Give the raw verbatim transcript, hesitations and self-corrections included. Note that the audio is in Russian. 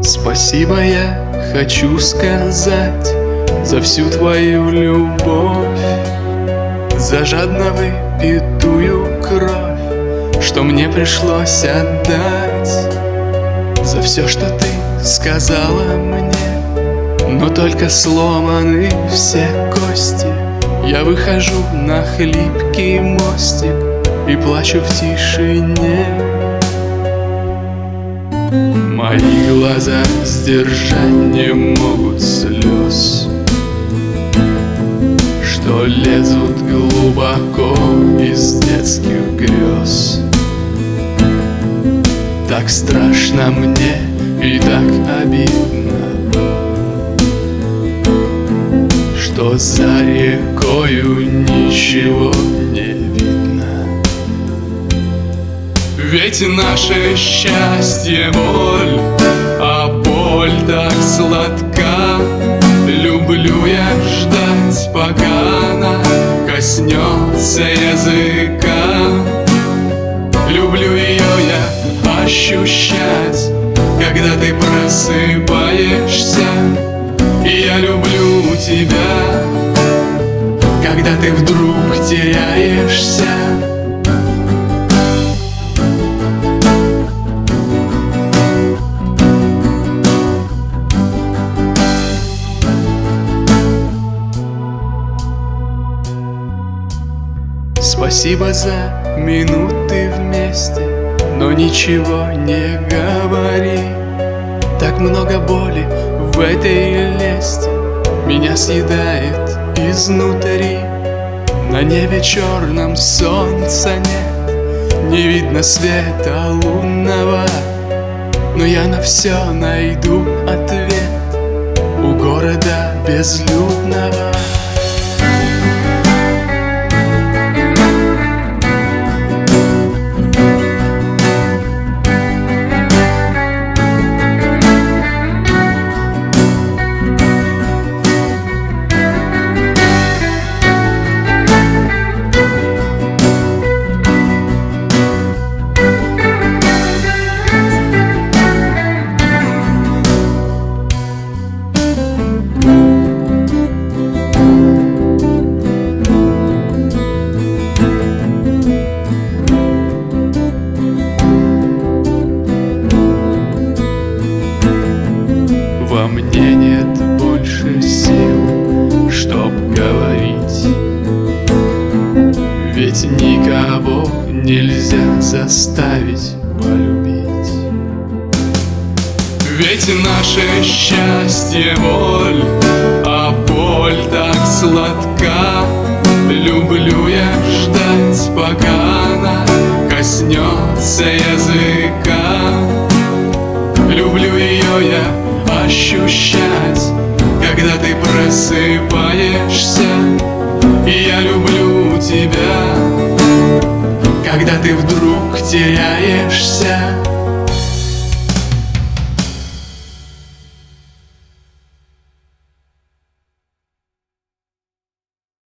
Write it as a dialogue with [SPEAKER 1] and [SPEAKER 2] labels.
[SPEAKER 1] Спасибо я хочу сказать за всю твою любовь, за жадно выпитую кровь, что мне пришлось отдать, за все, что ты сказала мне, но только сломаны все кости. Я выхожу на хлипкий мостик и плачу в тишине. Мои глаза сдержать не могут слез, что лезут глубоко из детских грез. Так страшно мне и так обидно, что за рекою ничего не видно. Ведь наше счастье боль, а боль так сладка. Люблю я ждать, пока она коснется языка. Люблю ее я ощущать, когда ты просыпаешься. И я люблю тебя, когда ты вдруг теряешься. Спасибо за минуты вместе, но ничего не говори. Так много боли в этой лести, меня съедает изнутри. На небе черном солнца нет, не видно света лунного, но я на все найду ответ у города безлюдного. Во мне нет больше сил, чтоб говорить, ведь никого нельзя заставить полюбить. Ведь наше счастье боль, а боль так сладка. Люблю я ждать, пока она коснется языка. Люблю ее я ощущать, когда ты просыпаешься. И я люблю тебя, когда ты вдруг теряешься.